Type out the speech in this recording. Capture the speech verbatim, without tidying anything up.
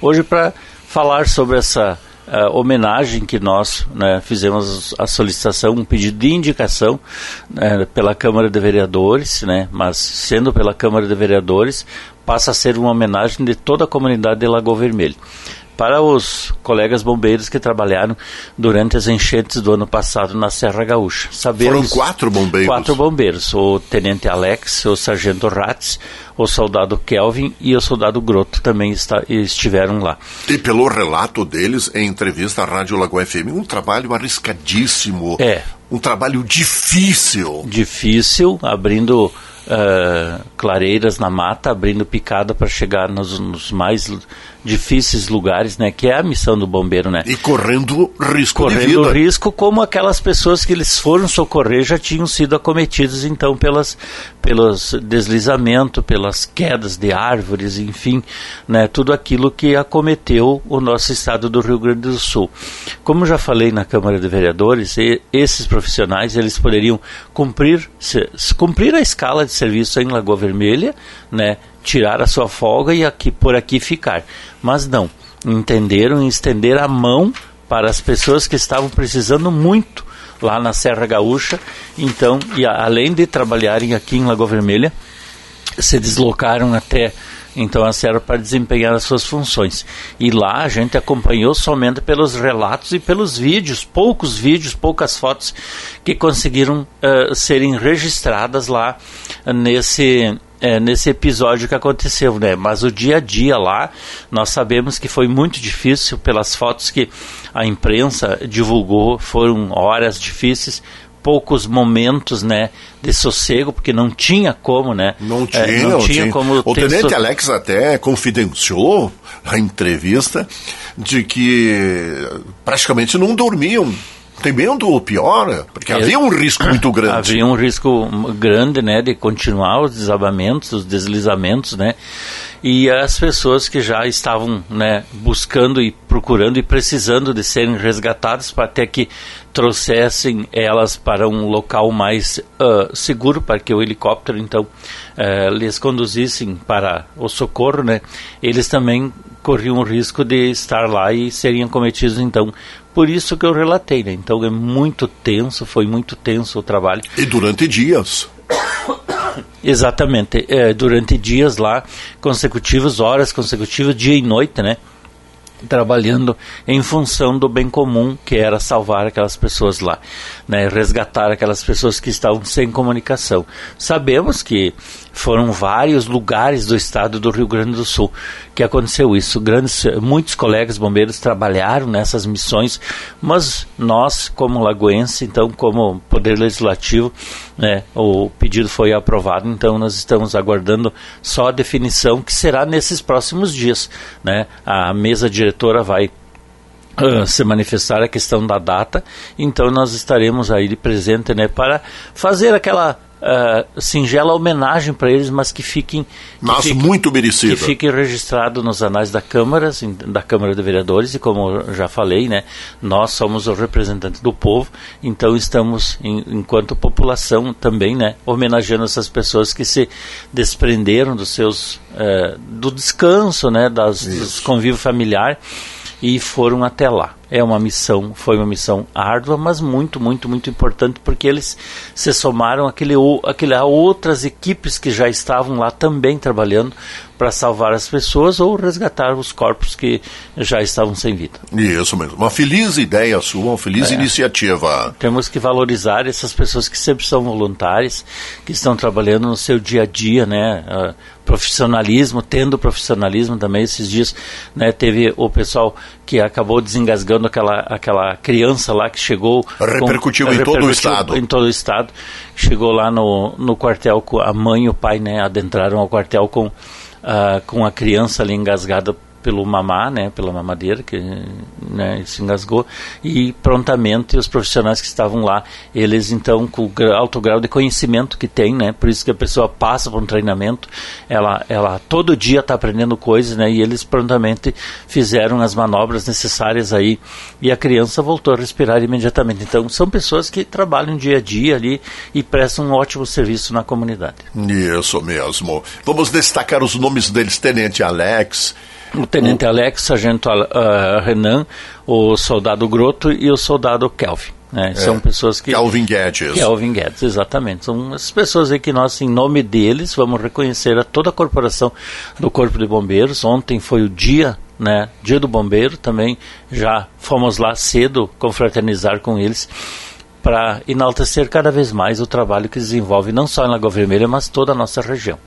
hoje para falar sobre essa uh, homenagem que nós, né, fizemos a solicitação, um pedido de indicação, né, pela Câmara de Vereadores, né, mas sendo pela Câmara de Vereadores, passa a ser uma homenagem de toda a comunidade de Lagoa Vermelha. Para os colegas bombeiros que trabalharam durante as enchentes do ano passado na Serra Gaúcha. Sabemos, Foram quatro bombeiros. Quatro bombeiros, o Tenente Alex, o Sargento Ratz, o Soldado Kelvin e o Soldado Grotto também está, estiveram lá. E pelo relato deles, em entrevista à Rádio Lagoa F M, um trabalho arriscadíssimo, é. um trabalho difícil. Difícil, abrindo uh, clareiras na mata, abrindo picada para chegar nos, nos mais difíceis lugares, né, que é a missão do bombeiro, né? E correndo risco correndo de vida. Correndo risco, como aquelas pessoas que eles foram socorrer já tinham sido acometidos, então, pelas, pelos deslizamentos, pelas quedas de árvores, enfim, né, tudo aquilo que acometeu o nosso estado do Rio Grande do Sul. Como já falei na Câmara de Vereadores, e, esses profissionais, eles poderiam cumprir, se, cumprir a escala de serviço em Lagoa Vermelha, né, tirar a sua folga e aqui, por aqui ficar. Mas não, entenderam e estender a mão para as pessoas que estavam precisando muito lá na Serra Gaúcha. Então, e a, além de trabalharem aqui em Lagoa Vermelha, se deslocaram até então a Serra para desempenhar as suas funções. E lá a gente acompanhou somente pelos relatos e pelos vídeos, poucos vídeos, poucas fotos que conseguiram uh, serem registradas lá nesse... É, nesse episódio que aconteceu, né? Mas o dia a dia lá, nós sabemos que foi muito difícil, pelas fotos que a imprensa divulgou, foram horas difíceis, poucos momentos, né, de sossego, porque não tinha como, né? Não tinha, é, não, não tinha, tinha como... O ter Tenente so... Alex até confidenciou na entrevista de que praticamente não dormiam, temendo o pior, porque é, havia um risco muito grande. Havia um risco grande, né, de continuar os desabamentos, os deslizamentos, né, e as pessoas que já estavam, né, buscando e procurando e precisando de serem resgatadas para até que trouxessem elas para um local mais uh, seguro, para que o helicóptero, então, uh, lhes conduzissem para o socorro, né, eles também corriam o risco de estar lá e serem acometidos, então, por isso que eu relatei, né? Então é muito tenso, foi muito tenso o trabalho. E durante dias. Exatamente, é, durante dias lá, consecutivos, horas consecutivas, dia e noite, né? Trabalhando em função do bem comum, que era salvar aquelas pessoas lá, né, resgatar aquelas pessoas que estavam sem comunicação. Sabemos que foram vários lugares do estado do Rio Grande do Sul que aconteceu isso. Grandes, muitos colegas bombeiros trabalharam nessas missões, mas nós, como lagoense, então, como Poder Legislativo, né, o pedido foi aprovado, então nós estamos aguardando só a definição, que será nesses próximos dias, né? A mesa diretora vai uh, se manifestar a questão da data, então nós estaremos aí de presente, né, para fazer aquela Uh, singela homenagem para eles, mas que fiquem... Que mas fique, muito merecido. Que fique registrado nos anais da Câmara, da Câmara de Vereadores, e como eu já falei, né, nós somos os representantes do povo, então estamos, em, enquanto população também, né, homenageando essas pessoas que se desprenderam dos seus, uh, do descanso, né, das, dos convívio familiar, e foram até lá. É uma missão, foi uma missão árdua, mas muito, muito, muito importante, porque eles se somaram àquele, àquele, a outras equipes que já estavam lá também trabalhando para salvar as pessoas ou resgatar os corpos que já estavam sem vida. Isso mesmo, uma feliz ideia sua, uma feliz é. iniciativa. Temos que valorizar essas pessoas que sempre são voluntárias, que estão trabalhando no seu dia a dia, né? Uh, profissionalismo, tendo profissionalismo também. Esses dias, né, teve o pessoal que acabou desengasgando aquela, aquela criança lá que chegou... Repercutiu com, em todo o estado. Em todo o estado. Chegou lá no, no quartel, com a mãe e o pai, né, adentraram ao quartel com, uh, com a criança ali engasgada pelo mamá, né, pela mamadeira, que, né, se engasgou, e prontamente os profissionais que estavam lá, eles então, com o alto grau de conhecimento que tem, né, por isso que a pessoa passa por um treinamento, ela, ela todo dia está aprendendo coisas, né, e eles prontamente fizeram as manobras necessárias aí, e a criança voltou a respirar imediatamente. Então, são pessoas que trabalham dia a dia ali e prestam um ótimo serviço na comunidade. Isso mesmo. Vamos destacar os nomes deles: Tenente Alex, O Tenente o... Alex, o Sargento uh, Renan, o Soldado Grotto e o Soldado Kelvin. Né? É, são pessoas que... Kelvin Guedes. Kelvin Guedes, exatamente. São as pessoas aí que nós, em nome deles, vamos reconhecer a toda a corporação do Corpo de Bombeiros. Ontem foi o dia, né, dia do bombeiro, também já fomos lá cedo confraternizar com eles para enaltecer cada vez mais o trabalho que desenvolve não só em Lagoa Vermelha, mas toda a nossa região.